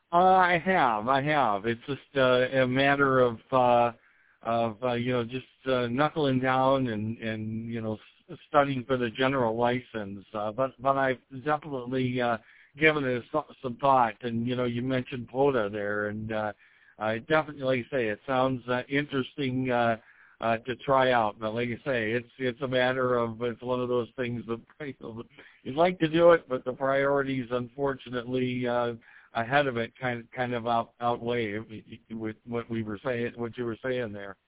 I have. It's just a matter of just knuckling down and studying for the general license. But I've definitely given it some thought. And you mentioned POTA there, and I definitely, like I say, it sounds interesting to try out. But like I say, it's a matter of, it's one of those things that you'd like to do it, but the priorities, unfortunately, ahead of it kind of outweigh with what you were saying there.